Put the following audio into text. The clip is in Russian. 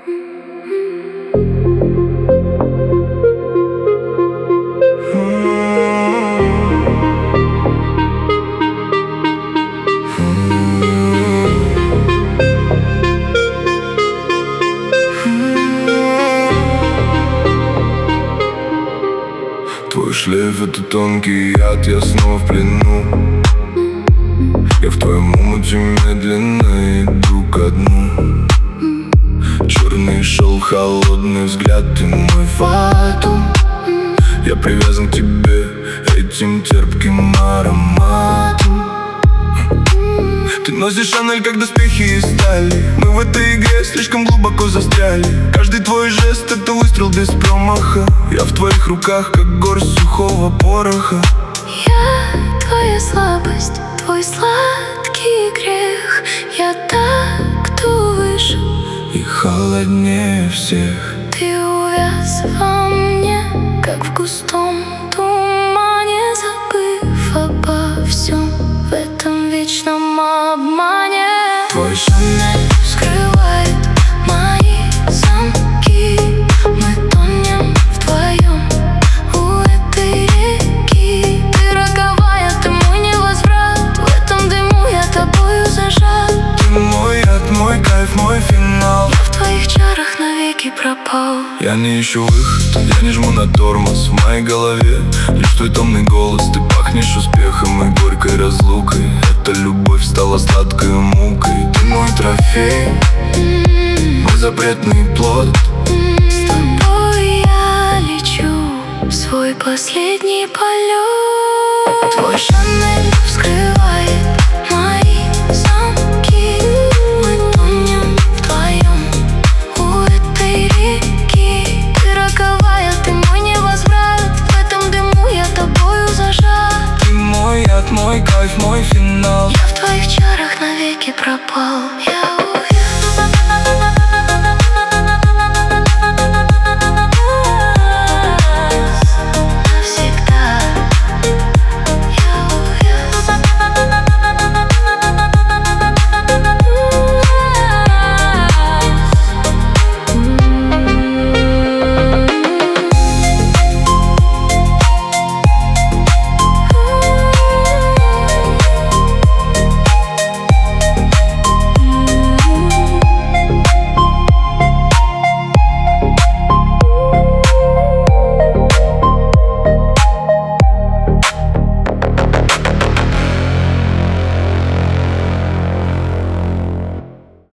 Твой шлейф — это тонкий яд, я снова в плену. Я в твоем омуте медленно иду ко дну. Черный шелк, холодный взгляд, ты мой фатум. Я привязан к тебе этим терпким ароматом. Ты носишь Шанель, как доспехи из стали. Мы в этой игре слишком глубоко застряли. Каждый твой жест — это выстрел без промаха. Я в твоих руках, как горсть сухого пороха. Я твоя слабость, твой сладкий грех. Я та, кто выше И холоднее всех. Ты увяз во мне, как в густом тумане, забыв обо всем в этом вечном обмане. Твой Шанель Скрывает мои замки. Мы тонем вдвоем у этой реки. Ты роковая, ты мой невозврат. В этом дыму я тобою зажат. ты мой яд, мой кайф, мой финал. Я в твоих чарах навеки пропал. Я не ищу выход, я не жму на тормоз. В моей голове лишь твой томный голос. Ты пахнешь успехом и горькой разлукой. Эта любовь стала сладкой мукой. Ты мой трофей, мой запретный плод. С тобой я лечу в свой последний полет. Твой Шанель